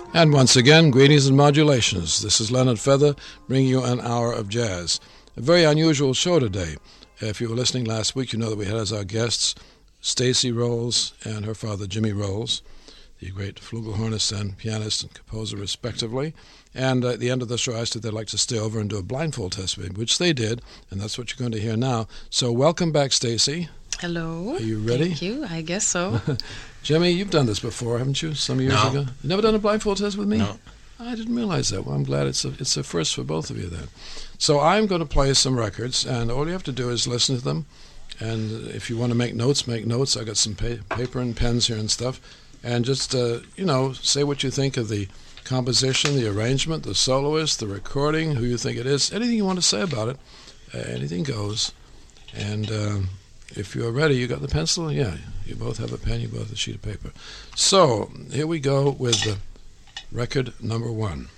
And once again, greetings and modulations. This is Leonard Feather bringing you an hour of jazz. A very unusual show today. If you were listening last week, you know that we had as our guests Stacy Rolls and her father Jimmy Rolls, the great flugelhornist and pianist and composer respectively. And at the end of the show, I said they'd like to stay over and do a blindfold test with me, which they did, and that's what you're going to hear now. So welcome back, Stacy. Hello. Are you ready? Thank you. I guess so. Jimmy, you've done this before, haven't you? Some years ago. You never done a blindfold test with me? No. I didn't realize that. Well, I'm glad it's a first for both of you then. So I'm going to play some records, and all you have to do is listen to them. And if you want to make notes, make notes. I got some paper and pens here and stuff. And just, say what you think of the composition, the arrangement, the soloist, the recording, who you think it is. Anything you want to say about it, anything goes. And if you're ready, you got the pencil? Yeah, you both have a pen, you both have a sheet of paper. So here we go with record number 1.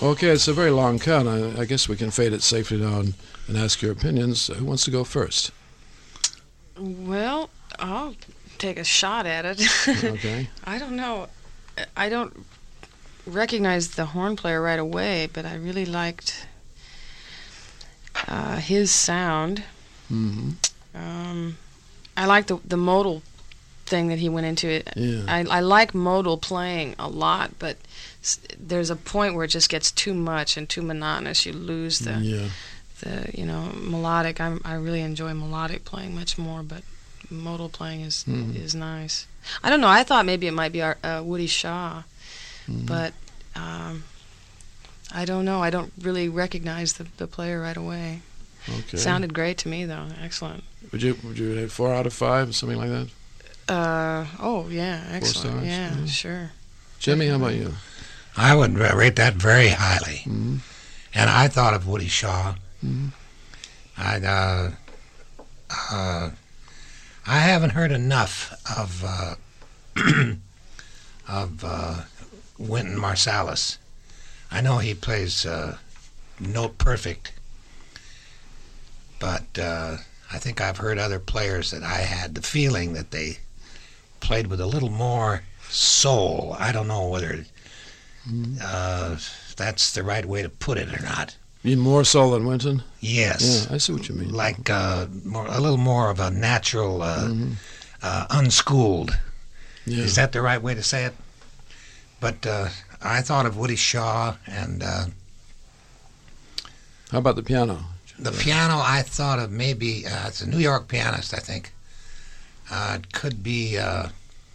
Okay, it's a very long count. I guess we can fade it safely down and ask your opinions. Who wants to go first? Well, I'll take a shot at it. Okay. I don't know. I don't recognize the horn player right away, but I really liked his sound. Mm-hmm. I like the modal thing that he went into it. Yeah. I like modal playing a lot, but there's a point where it just gets too much and too monotonous. You lose the melodic. I really enjoy melodic playing much more, but modal playing is nice. I don't know. I thought maybe it might be Woody Shaw, but I don't know. I don't really recognize the player right away. Okay. Sounded great to me though. Excellent. Would you have 4 out of 5 or something like that? Oh yeah, excellent. 4 stars? Yeah, Mhm. sure. Jimmy, how about you? I would rate that very highly. Mm-hmm. And I thought of Woody Shaw. Mm-hmm. I haven't heard enough of Wynton Marsalis. I know he plays note perfect, but I think I've heard other players that I had the feeling that they played with a little more soul. I don't know whether that's the right way to put it or not. You mean more soul than Wynton? Yes. Yeah, I see what you mean. Like a little more of a natural, unschooled. Yeah. Is that the right way to say it? But I thought of Woody Shaw, and How about the piano? the piano I thought of maybe, it's a New York pianist, I think. It could be that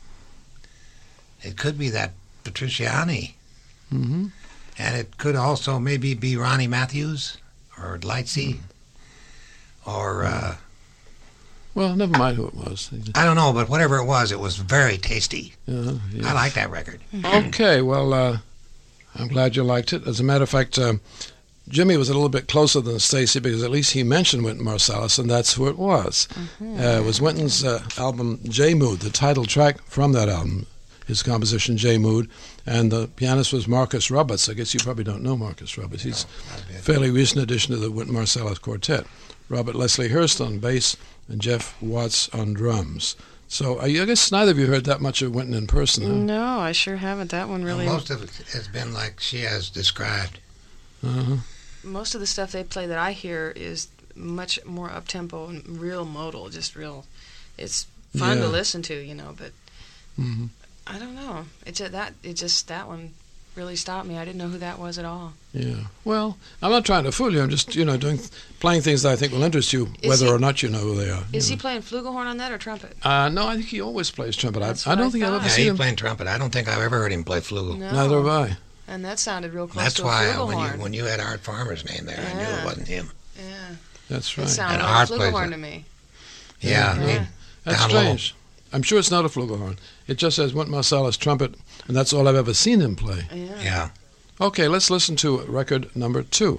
Petrucciani, Mm-hmm. and it could also maybe be Ronnie Matthews or Lightsey, or Well, never mind who it was. I don't know, but whatever it was very tasty. Yeah. I like that record. Okay, well, I'm glad you liked it. As a matter of fact, Jimmy was a little bit closer than Stacy because at least he mentioned Wynton Marsalis, and that's who it was. It was Wynton's album J Mood, the title track from that album, his composition J Mood, and the pianist was Marcus Roberts. I guess you probably don't know Marcus Roberts. He's a fairly recent addition to the Wynton Marsalis Quartet. Robert Leslie Hurst on bass and Jeff Watts on drums. So I guess neither of you heard that much of Wynton in person, huh? No, I sure haven't. That one really. Most of it has been like she has described. Uh-huh. Most of the stuff they play that I hear is much more up tempo and real modal, just real. It's fun to listen to, but Mm-hmm. I don't know. That one really stopped me. I didn't know who that was at all. Yeah. Well, I'm not trying to fool you. I'm just, playing things that I think will interest you, or not you know who they are. Is he playing flugelhorn on that or trumpet? No, I think he always plays trumpet. I That's what don't I think I've thought. ever Yeah, seen he's him. playing trumpet. I don't think I've ever heard him play flugel. No. Neither have I. And that sounded real close That's to a why flugelhorn. when you had Art Farmer's name there, I knew Yeah. it wasn't him. Yeah. That's It right. sounded And like Art a plays flugelhorn it. to me. Yeah, Yeah. That's down low. strange. I'm sure it's not a flugelhorn. It just says Wynton Marsalis trumpet, and that's all I've ever seen him play. Yeah. Yeah. Okay, let's listen to record number 2.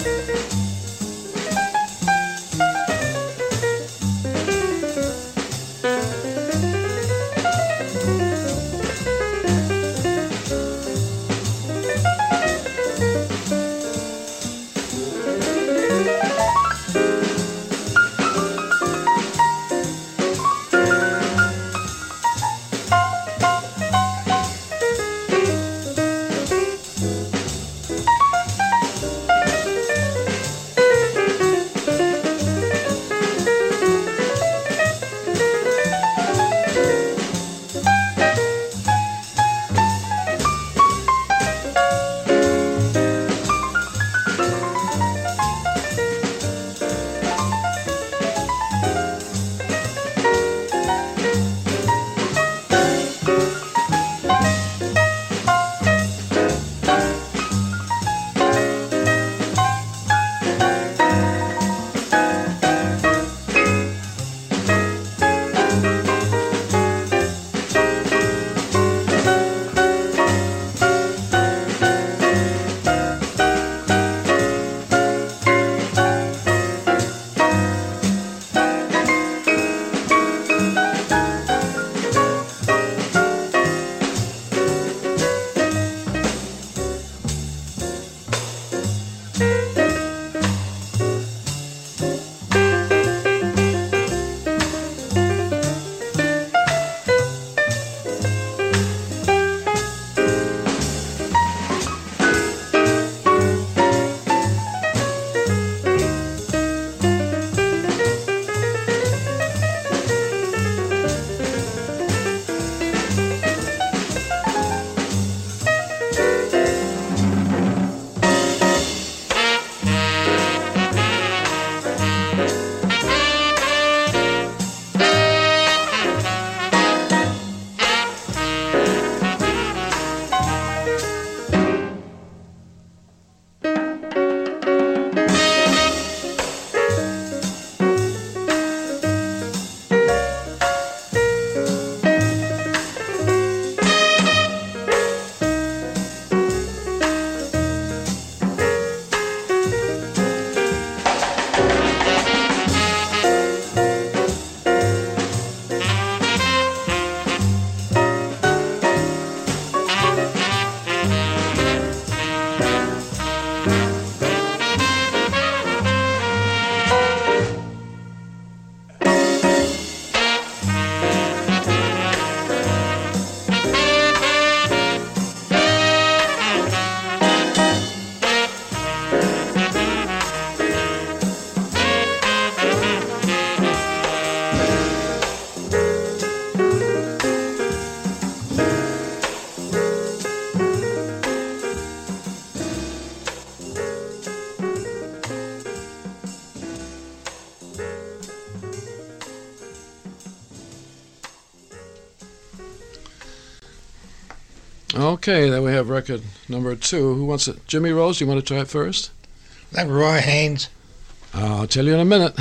Okay, then we have record number 2. Who wants it? Jimmy Rose, you want to try it first? That Roy Haynes. I'll tell you in a minute.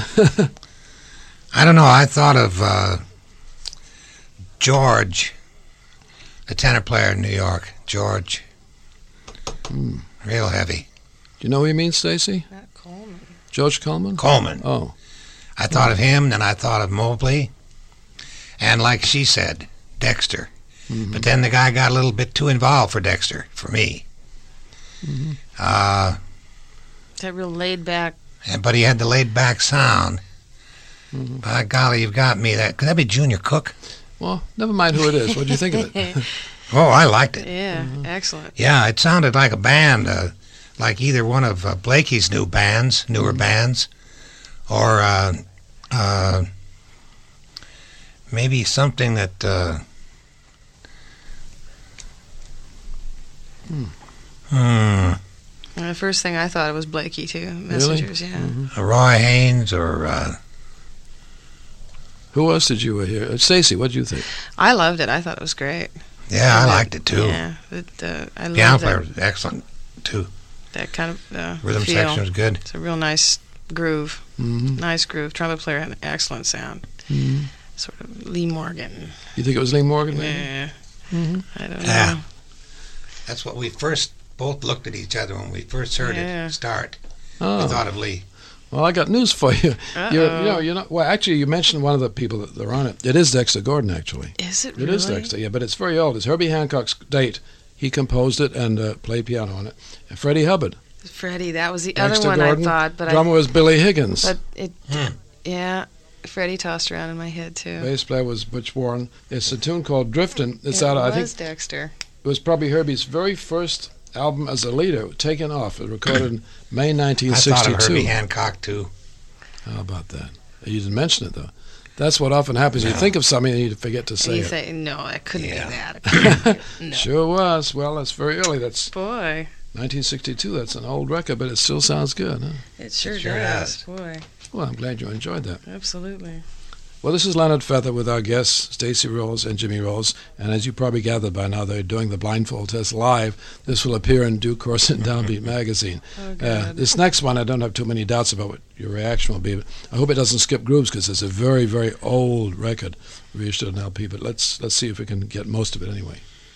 I don't know. I thought of George, the tenor player in New York. George. Real heavy. Do you know who he means, Stacy? Not Coleman. George Coleman? Coleman. Oh. I thought of him, then I thought of Mobley. And like she said, Dexter. Mm-hmm. But then the guy got a little bit too involved for Dexter, for me. Mm-hmm. That real laid back. But he had the laid back sound. Mm-hmm. By golly, you've got me. Could that be Junior Cook? Well, never mind who it is. What do you think of it? Oh, I liked it. Yeah, excellent. Yeah, it sounded like a band, like either one of Blakey's newer bands, or maybe something that. The first thing I thought it was Blakey too. Messengers, really? Yeah. Mm-hmm. Roy Haynes or. Who else did you hear? Stacy, what did you think? I loved it. I thought it was great. Yeah, I liked it too. Yeah, I loved piano player was excellent too. That kind of rhythm feel. section was good. It's a real nice groove. Mm-hmm. Nice groove. Trumpet player had an excellent sound. Mm-hmm. Sort of Lee Morgan. You think it was Lee Morgan? Maybe? Yeah. Mm-hmm. I don't know. Yeah. That's what we first both looked at each other when we first heard it start. I thought of Lee. Well, I got news for you. Well, actually, you mentioned one of the people that are on it. It is Dexter Gordon, actually. Is it really? It is Dexter, yeah, but it's very old. It's Herbie Hancock's date. He composed it and played piano on it. And Freddie Hubbard. Freddie, that was the Dexter other one Gordon. I thought. But Drummer was Billy Higgins. But yeah, Freddie tossed around in my head, too. Bass player was Butch Warren. It's a tune called Driftin'. I think Dexter. It was probably Herbie's very first album as a leader, taken off. It was recorded in May 1962. I thought of Herbie Hancock, too. How about that? You didn't mention it, though. That's what often happens. No. You think of something and you forget to say it. No, it couldn't be that. No. Sure was. Well, that's very early. That's Boy. 1962. That's an old record, but it still sounds good, huh? It sure does. Boy. Well, I'm glad you enjoyed that. Absolutely. Well, this is Leonard Feather with our guests, Stacey Rolls and Jimmy Rolls. And as you probably gathered by now, they're doing the blindfold test live. This will appear in due course in Downbeat magazine. Oh, God. This next one, I don't have too many doubts about what your reaction will be. But I hope it doesn't skip grooves because it's a very, very old record reissued on LP. But let's see if we can get most of it anyway.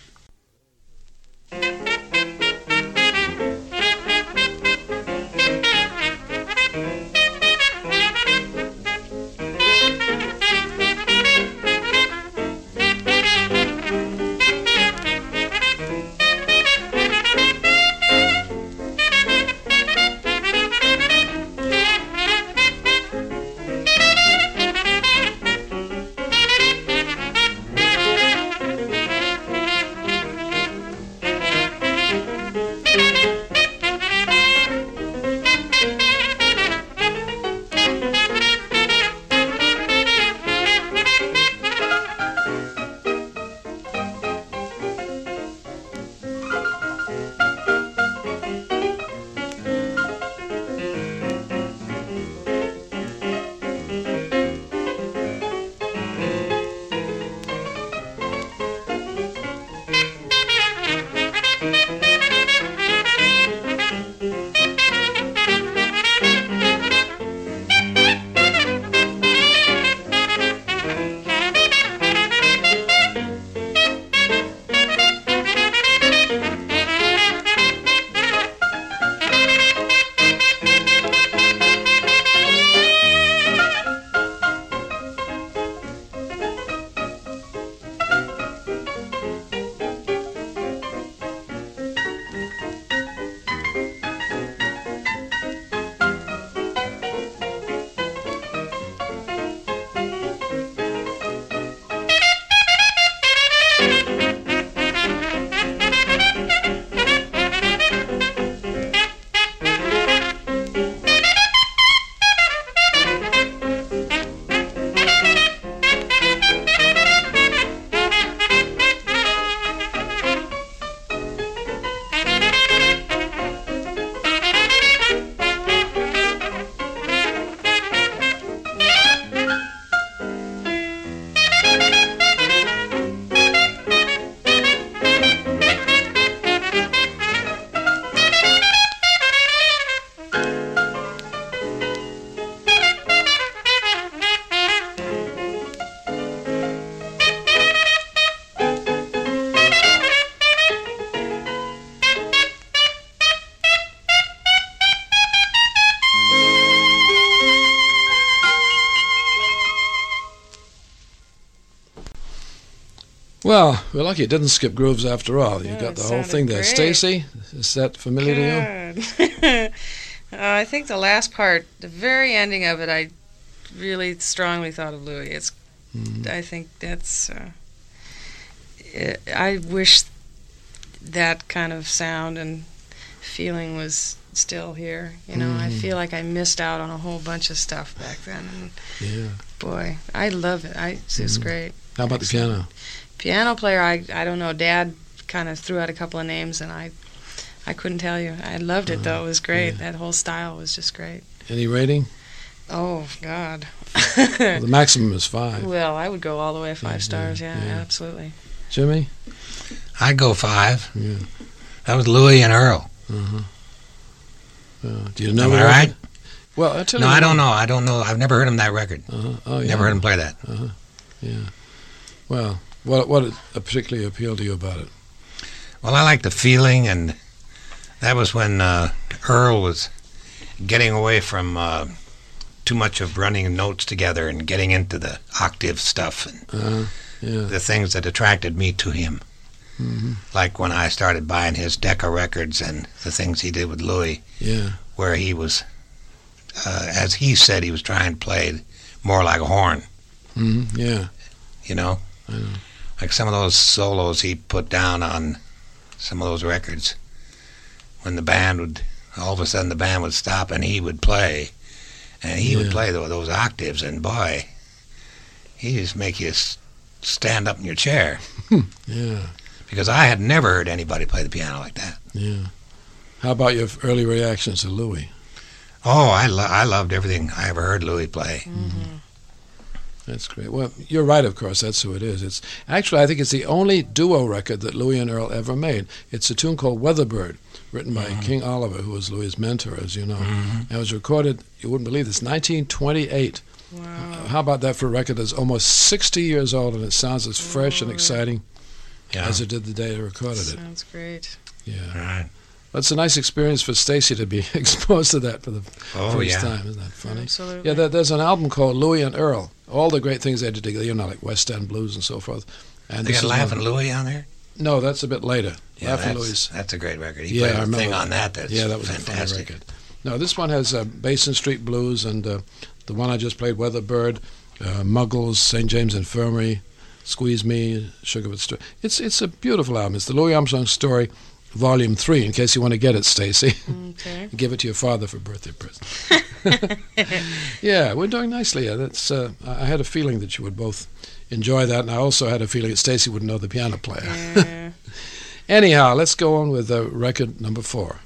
Well, we're lucky it didn't skip grooves after all. You got the whole thing there. Stacey, is that familiar to you? I think the last part, the very ending of it, I really strongly thought of Louis. I think that's... I wish that kind of sound and feeling was still here. I feel like I missed out on a whole bunch of stuff back then. And boy, I love it. It's great. How about the piano? Piano player, I don't know. Dad kind of threw out a couple of names, and I couldn't tell you. I loved it, though. It was great. Yeah. That whole style was just great. Any rating? Oh, God. Well, the maximum is 5. Well, I would go all the way 5 stars. Yeah, absolutely. Jimmy? I go 5. Yeah. That was Louis and Earl. Do you know? Am I right? Well, I tell no, you. I don't know. I don't know. I've never heard him that record. Oh, yeah. Never heard him play that. Yeah. Well, what particularly appealed to you about it? Well, I like the feeling, and that was when Earl was getting away from too much of running notes together and getting into the octave stuff and the things that attracted me to him. Mm-hmm. Like when I started buying his Decca records and the things he did with Louis, where he was, as he said, he was trying to play more like a horn. Mm-hmm. Yeah. You know? I know. Like some of those solos he put down on some of those records, when the band would, all of a sudden the band would stop and he would play. And he would play those octaves, and boy, he just make you stand up in your chair. Yeah. Because I had never heard anybody play the piano like that. Yeah. How about your early reactions to Louis? Oh, I loved everything I ever heard Louis play. Mm-hmm. That's great. Well, you're right, of course. That's who it is. It's actually, I think it's the only duo record that Louis and Earl ever made. It's a tune called Weatherbird, written by King Oliver, who was Louis' mentor, as you know. And it was recorded, you wouldn't believe this, 1928. Wow. How about that for a record that's almost 60 years old and it sounds as fresh and exciting as it did the day they recorded it? Sounds great. Yeah. Right. Well, it's a nice experience for Stacy to be exposed to that for the first time. Isn't that funny? Absolutely. Yeah, there's an album called Louis and Earl. All the great things they did together, you know, like West End Blues and so forth. And They this got is Laughin' one- Louis on there? No, that's a bit later. Yeah, Laughin' Louis. that's a great record. He Yeah, I played a remember thing that. on that's Yeah, that was a fantastic. funny record. No, this one has Basin Street Blues and the one I just played, Weatherbird, Muggles, St. James Infirmary, Squeeze Me, Sugarfoot Story. It's a beautiful album. It's the Louis Armstrong Story, Volume 3, in case you want to get it, Stacy. Okay. Give it to your father for birthday present. Yeah, we're doing nicely. Yeah, that's. I had a feeling that you would both enjoy that, and I also had a feeling that Stacy would know the piano player. Yeah. Anyhow, let's go on with record number 4.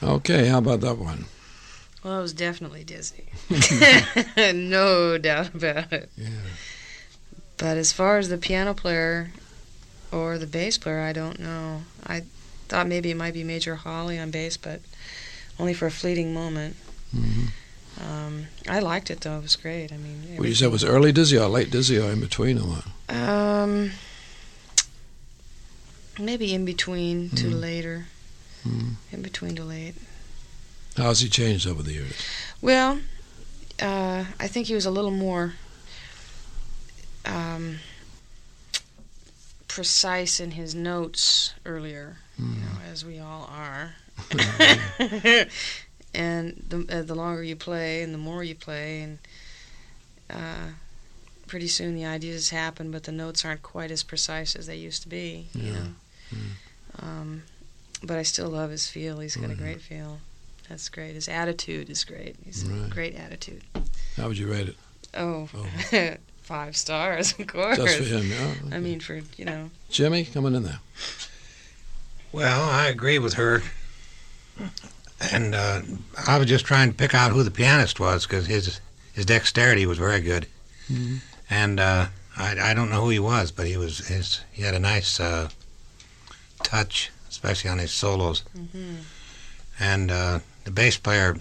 Okay, how about that one? Well, I was definitely dizzy. No doubt about it. Yeah. But as far as the piano player or the bass player, I don't know. I thought maybe it might be Major Hawley on bass, but only for a fleeting moment. Mm-hmm. I liked it, though. It was great. I mean, What you said was early dizzy or late dizzy or in between or what? Maybe in between to later. Mm. In between to late. How's he changed over the years? Well, I think he was a little more precise in his notes earlier, as we all are. And the longer you play and the more you play, and pretty soon the ideas happen, but the notes aren't quite as precise as they used to be. Yeah. You know? But I still love his feel. He's got a great feel. That's great. His attitude is great. He's a great attitude. How would you rate it? Oh. 5 stars, of course. Just for him, yeah. Okay. I mean, for, you know. Jimmy, coming in there. Well, I agree with her. And I was just trying to pick out who the pianist was because his dexterity was very good. Mm-hmm. And I don't know who he was, but he had a nice touch, especially on his solos. Mm-hmm. And the bass player,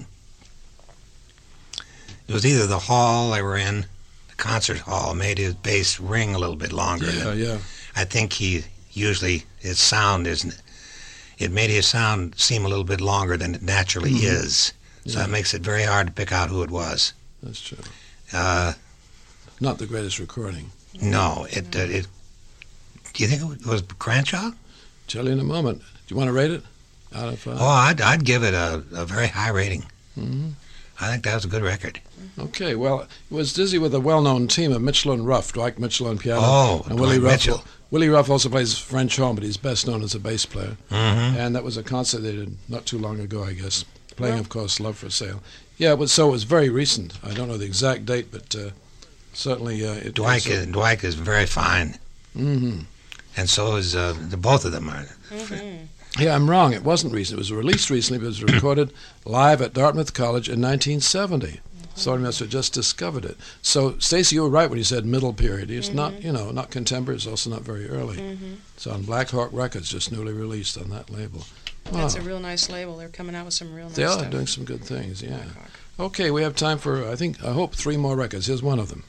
it was either the hall they were in, the concert hall, made his bass ring a little bit longer. Yeah. I think his sound it made his sound seem a little bit longer than it naturally is. So that makes it very hard to pick out who it was. That's true. Not the greatest recording. No, it. Do you think it was Cranshaw? Tell you in a moment. Do you want to rate it out of 5? Oh, I'd give it a very high rating. Mm-hmm. I think that was a good record. Okay, well, it was dizzy with a well-known team of Mitchell and Ruff, Dwight Mitchell on piano, and Willie Ruff. Mitchell. Willie Ruff also plays French horn, but he's best known as a bass player. Mm-hmm. And that was a concert they did not too long ago, I guess, playing, of course, Love for Sale. Yeah, it was very recent. I don't know the exact date, but certainly it Dwight is very fine. Mm-hmm. And so is the both of them are. Mm-hmm. Yeah, I'm wrong. It wasn't recent. It was released recently, but it was recorded live at Dartmouth College in 1970. Sortingmaster just discovered it. So, Stacy, you were right when you said middle period. It's not, not contemporary. It's also not very early. Mm-hmm. It's on Black Hawk Records, just newly released on that label. Wow. That's a real nice label. They're coming out with some real nice They stuff. are doing some good things, yeah. Okay, we have time for, I hope 3 more records. Here's one of them.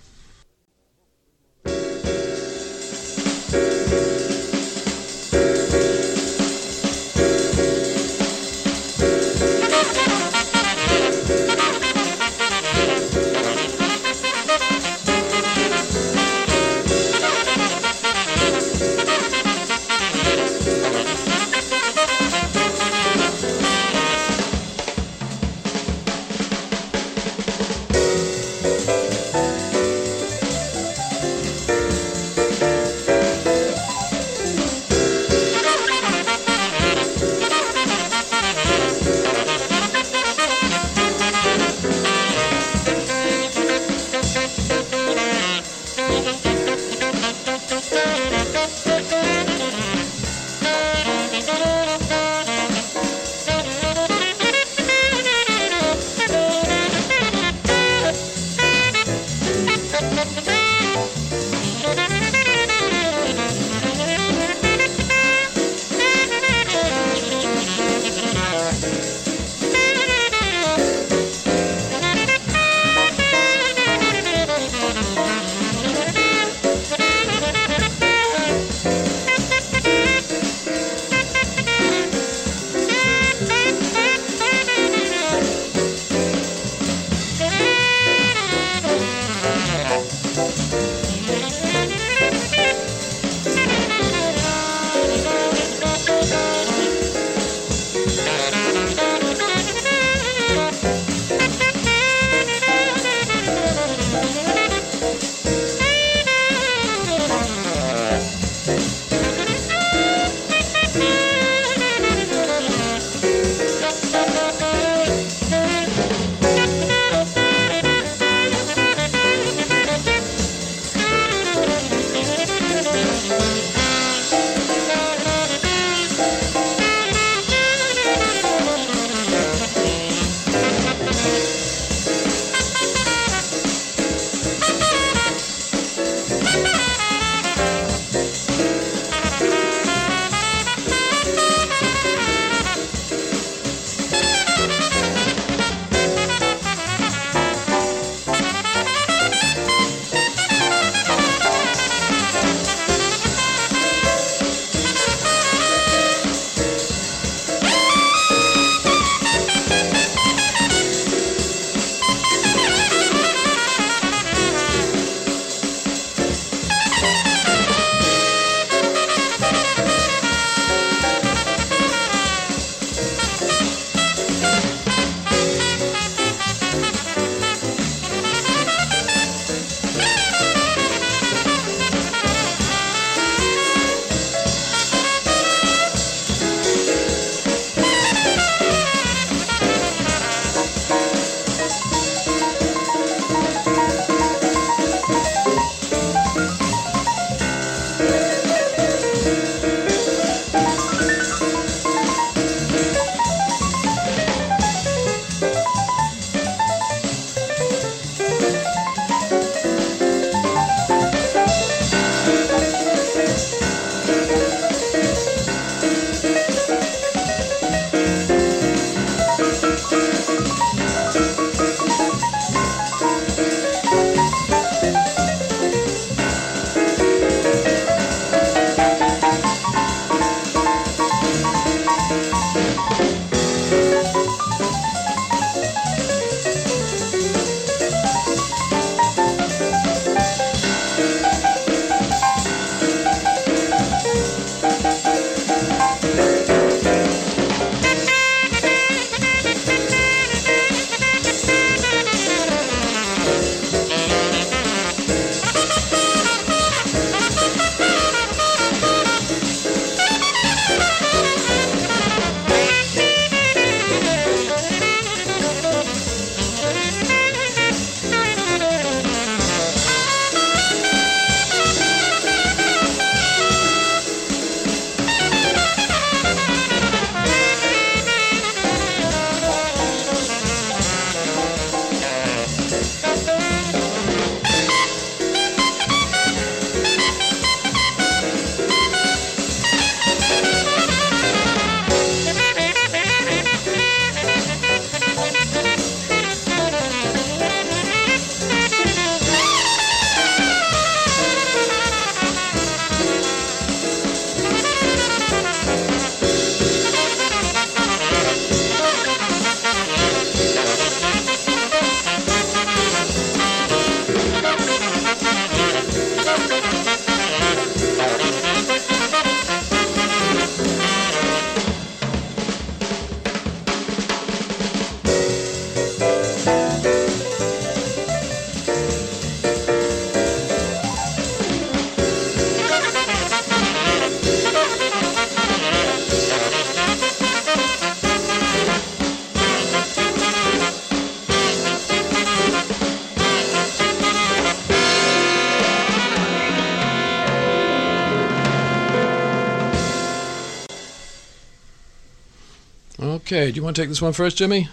Okay, do you want to take this one first, Jimmy?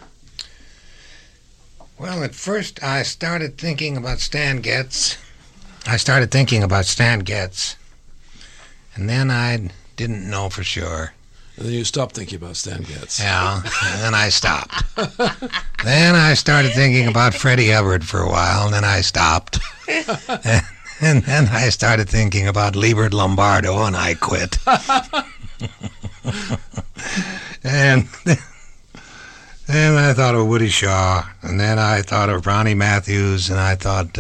Well, at first I started thinking about Stan Getz. And then I didn't know for sure. And then you stopped thinking about Stan Getz. Yeah, and then I stopped. Then I started thinking about Freddie Hubbard for a while, and then I stopped. And then I started thinking about Liebert Lombardo, and I quit. And then I thought of Woody Shaw, and then I thought of Ronnie Matthews, and I thought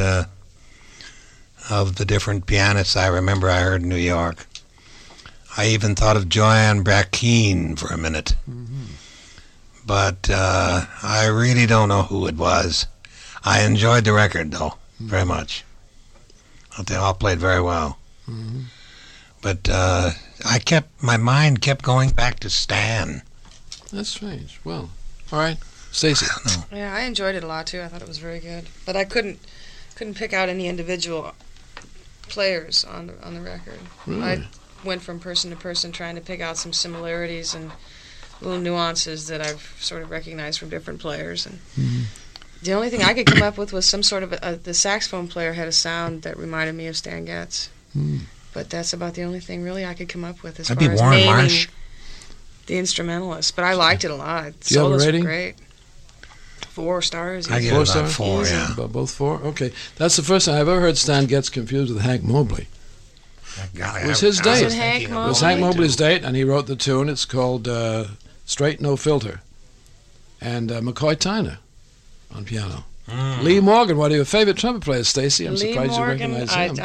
of the different pianists I remember I heard in New York. I even thought of Joanne Brackeen for a minute. Mm-hmm. But I really don't know who it was. I enjoyed the record, though, very much. They all played very well. Mm-hmm. But my mind kept going back to Stan. That's strange. Well, all right. Stacey. Yeah, I enjoyed it a lot, too. I thought it was very good. But I couldn't pick out any individual players on the record. Really? I went from person to person trying to pick out some similarities and little nuances that I've sort of recognized from different players. And the only thing I could come up with was some sort of the saxophone player had a sound that reminded me of Stan Getz. But that's about the only thing really I could come up with as far as Warren naming Marsh. The instrumentalist. But I liked it a lot. Do you have a Solos were rating? great. 4 stars. I give it about 4, yeah. About both 4? Okay. That's the first time I've ever heard Stan Getz confused with Hank Mobley. Golly, It was his date. Was it Hank It was Mobley? Hank Mobley's date, and he wrote the tune. It's called Straight No Filter. And McCoy Tyner on piano. Lee Morgan, one of your favorite trumpet players, Stacey. I'm Lee surprised Morgan, you recognize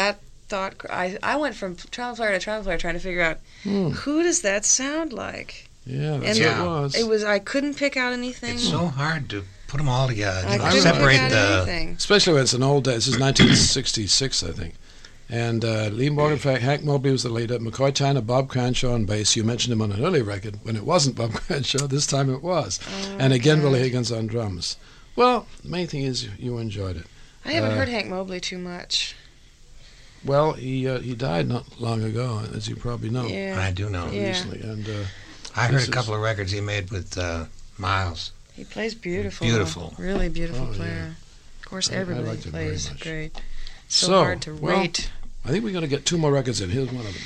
him. I went from trumpet player to trumpet player trying to figure out who does that sound like. Yeah, that's And what it was. I couldn't pick out anything. It's so hard to put them all together. I You couldn't separate pick out the. anything. Especially when it's an old day. This is 1966, I think. And Lee Morgan, in fact, Hank Mobley was the leader. McCoy Tyner, Bob Cranshaw on bass. You mentioned him on an early record when it wasn't Bob Cranshaw. This time it was. And again, Willie Higgins on drums. Well, the main thing is you enjoyed it. I haven't heard Hank Mobley too much. Well, he died not long ago, as you probably know. Yeah. I do know. Yeah. Recently. And I heard a couple of records he made with Miles. He plays beautiful. Beautiful. Really beautiful Oh, player. Of course, I everybody liked it very plays much. great. So hard to well, rate. I think we're going to get 2 more records in. Here's one of them.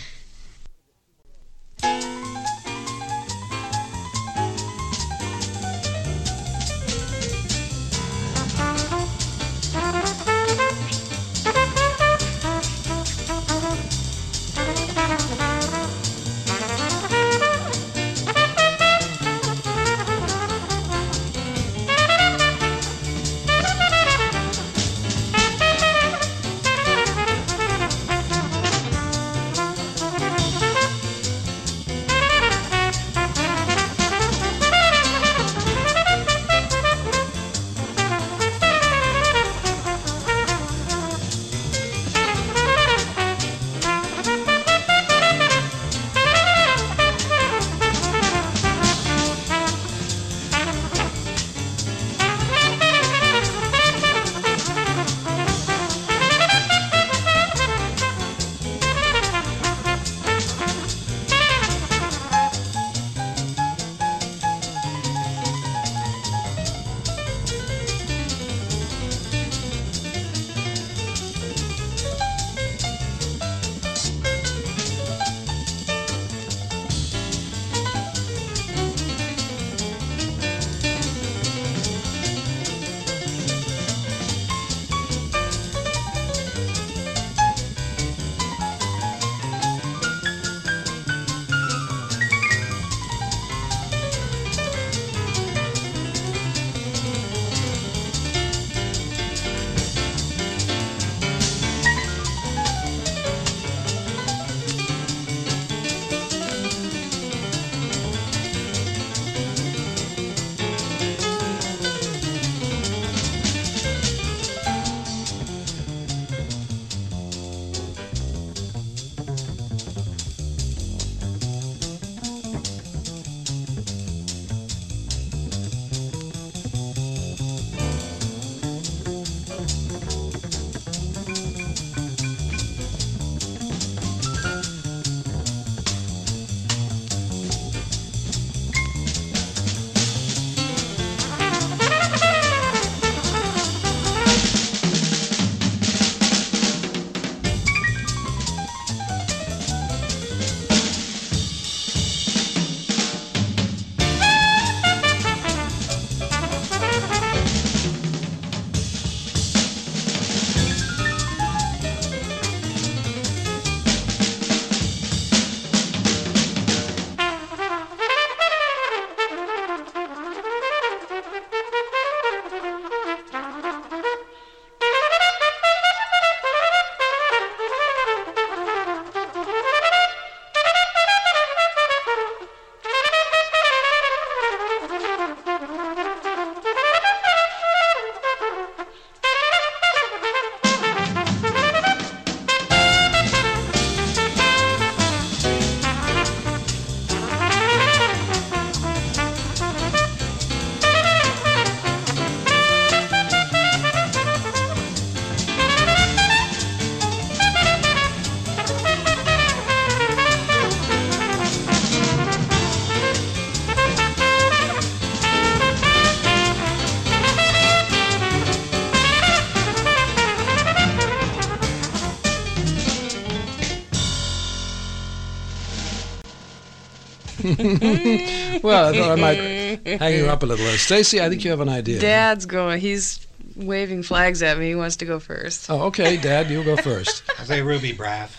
Well, I thought I might hang you up a little. Stacy, I think you have an idea. Dad's going. He's waving flags at me. He wants to go first. Oh, okay, Dad, you'll go first. I'll say Ruby Braff,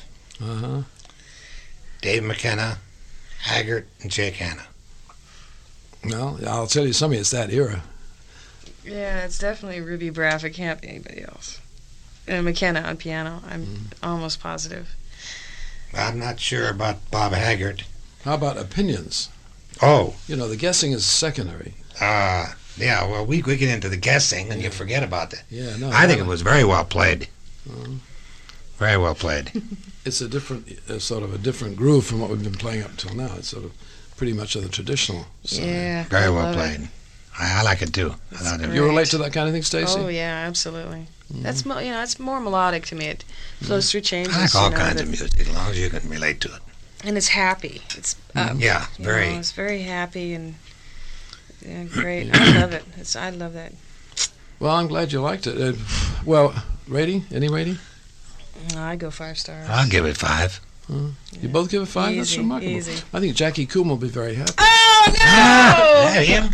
Dave McKenna, Haggart, and Jake Hanna. Well, I'll tell you something. It's that era. Yeah, it's definitely Ruby Braff. It can't be anybody else. And McKenna on piano. I'm almost positive. I'm not sure about Bob Haggart. How about opinions? Oh. You know, the guessing is secondary. Yeah, well, we get into the guessing and you forget about that. Yeah, no. I think it was very well played. Very well played. It's a different, sort of a different groove from what we've been playing up until now. It's sort of pretty much of the traditional side. Yeah. Very well played. I like it too. I thought You relate to that kind of thing, Stacy? Oh yeah, absolutely. That's it's more melodic to me. It flows through changes. I like all kinds of music as long as you can relate to it. And it's happy. It's yeah, very. It's very happy and great. I love it. I love that. Well, I'm glad you liked it. Well, rating? Any rating? I go 5 stars. I'll give it 5. You both give it 5? That's Easy, remarkable. easy. I think Jackie Coom will be very happy. Oh no! That him?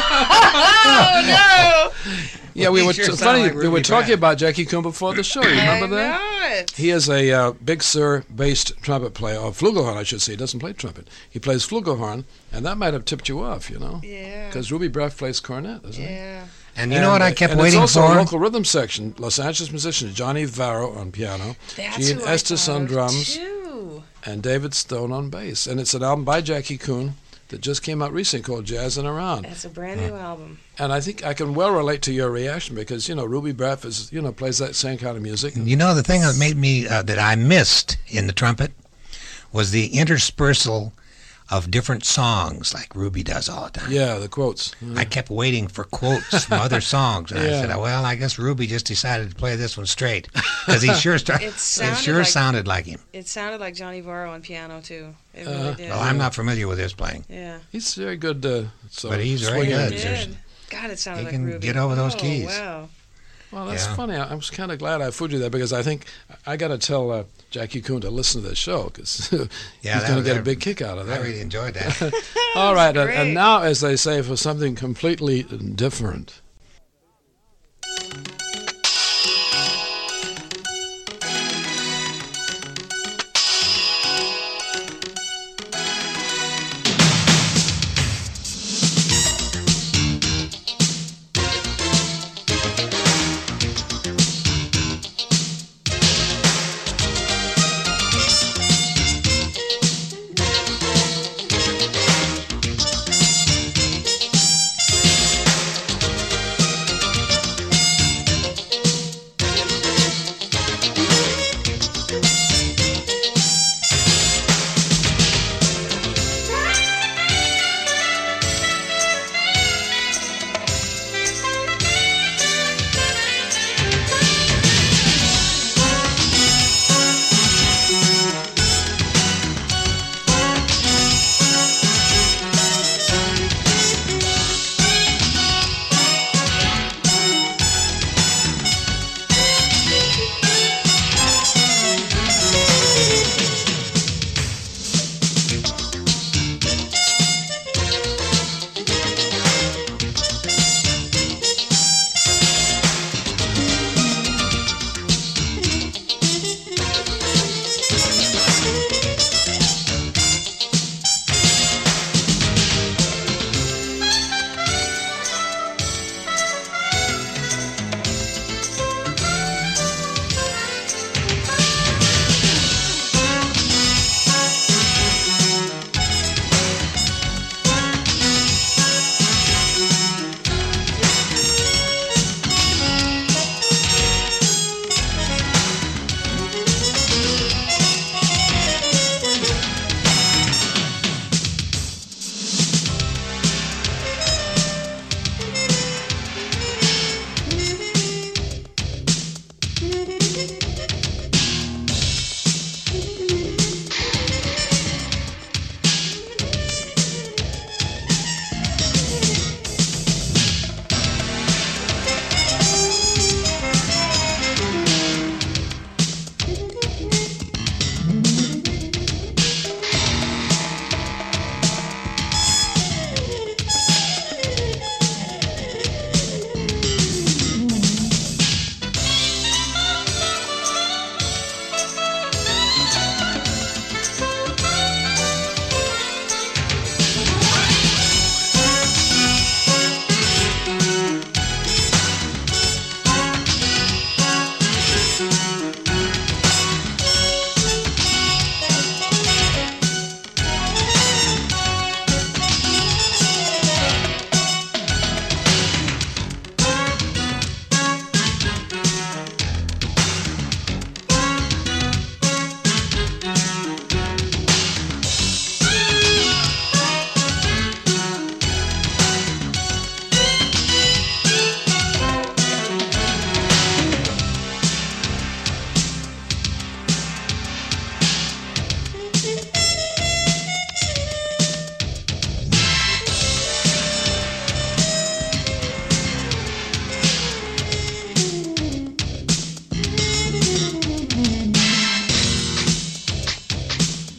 Oh Yeah, we He were sure sound funny. like we were Ruby talking Braff. about Jackie Coom before the show. You no! remember that? I know it. He is a Big Sur-based trumpet player, or flugelhorn, I should say. He doesn't play trumpet. He plays flugelhorn, and that might have tipped you off, you know, Yeah. because Ruby Braff plays cornet, doesn't he? Yeah. And you know what I kept and waiting it's also for? a local rhythm section. Los Angeles musicians Johnny Varro on piano, That's Gene who I Estes thought on of, drums, too. and David Stone on bass. And it's an album by Jackie Coon that just came out recently called Jazzin' Around. That's a brand new album. And I think I can well relate to your reaction because, you know, Ruby Braff is, you know, plays that same kind of music. You know, the thing that made me, that I missed in the trumpet was the interspersal of different songs like Ruby does all the time. Yeah, the quotes. I kept waiting for quotes from other songs, and I Yeah. said, "Well, I guess Ruby just decided to play this one straight because he sure sounded like him." It sounded like Johnny Varro on piano too. It really did. Well, I'm not familiar with his playing, Yeah. He's very good. but he's very swinging good. It musician. did. God, it sounded He like can Ruby. get over those Oh, keys. Wow. Well, that's Yeah. funny. I was kind of glad I fooled you there because I think I got to tell Jackie Coon to listen to this show because Yeah, he's going to get a big kick out of I that. really enjoyed that. All right, great. and now, as they say, for something completely different.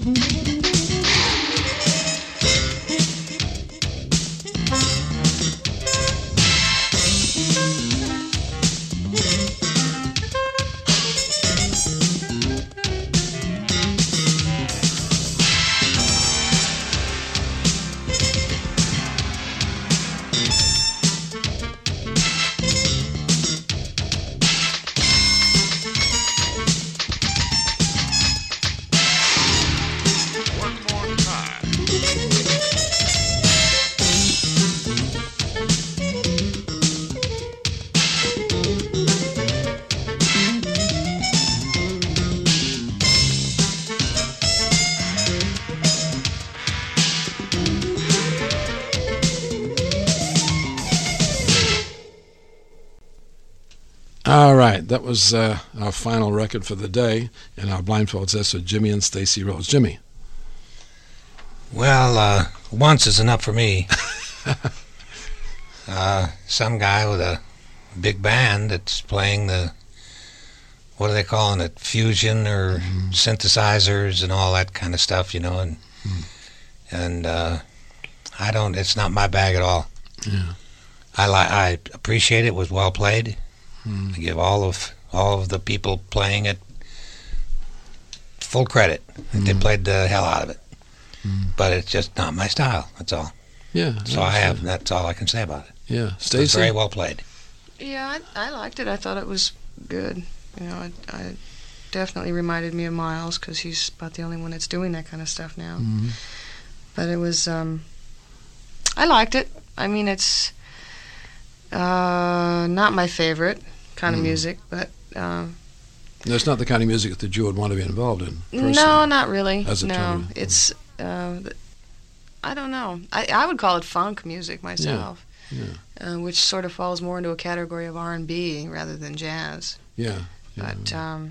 All right, that was our final record for the day in our blindfold test with Jimmy and Stacy Rose. Jimmy. Well, once is enough for me. Some guy with a big band that's playing the, what are they calling it, fusion or synthesizers and all that kind of stuff, you know, and I don't, it's not my bag at all. Yeah. I appreciate it. It was well played. I give all of the people playing it full credit. They played the hell out of it. But it's just not my style. That's all. Yeah. So that's all I can say about it. Yeah. It was Stacy? very well played. Yeah, I liked it. I thought it was good. You know, I definitely reminded me of Miles because he's about the only one that's doing that kind of stuff now. But it was, I liked it. I mean, it's not my favorite kind of music, but That's not the kind of music that you would want to be involved in, personally. no, not really. As a no, genre. it's I don't know. I would call it funk music myself, which sort of falls more into a category of R&B rather than jazz. Yeah. But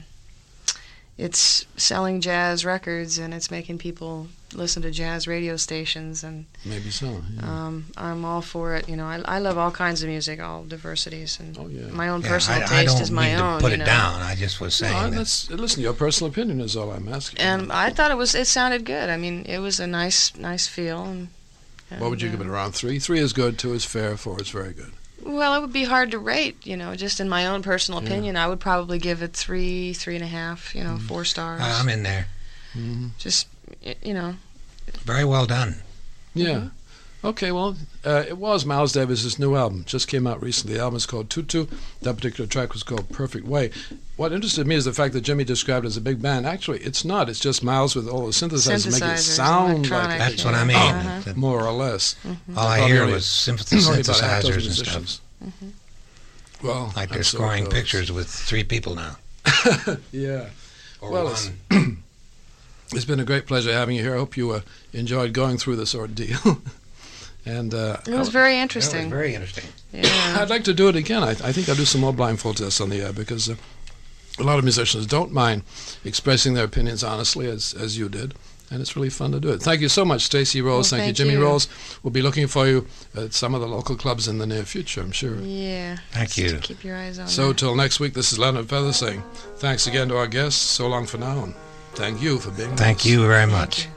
it's selling jazz records and it's making people listen to jazz radio stations, and Maybe so. Yeah. I'm all for it. You know, I love all kinds of music, all diversities, and Oh, yeah. my own Yeah, personal I taste don't is my mean own. to put you it know? down. I just was saying Well, that. listen, your personal opinion is all I'm asking. And I thought it sounded good. I mean, it was a nice feel. And What would you give it, around 3? 3 is good, 2 is fair, 4 is very good. Well, it would be hard to rate, you know, just in my own personal opinion. I would probably give it 3, 3.5, you know, 4 stars. I'm in there. Just, you know. Very well done. Yeah. Okay, well, it was Miles Davis's new album. Just came out recently. The album is called Tutu. That particular track was called Perfect Way. What interested me is the fact that Jimmy described it as a big band. Actually, it's not. It's just Miles with all the synthesizers making it sound like electronic, That's what I mean. Uh-huh. more or less. All I hear Only- was Only about half dozen synthesizers and musicians. stuff. Well, Like they're and so it scoring goes. pictures with 3 people now. Yeah. Or Well, one. It's been a great pleasure having you here. I hope you enjoyed going through this ordeal. And It was very That was interesting. very interesting. Yeah. I'd like to do it again. I think I'll do some more blindfold tests on the air because a lot of musicians don't mind expressing their opinions honestly, as you did. And it's really fun to do it. Thank you so much, Stacy Rose. Well, thank you, thank Jimmy you. Rose. We'll be looking for you at some of the local clubs in the near future, I'm sure. Yeah. Thank you. Keep your eyes on So that. till next week, this is Leonard Feather saying thanks again to our guests. So long for now, and thank you for being with us. Thank you very much.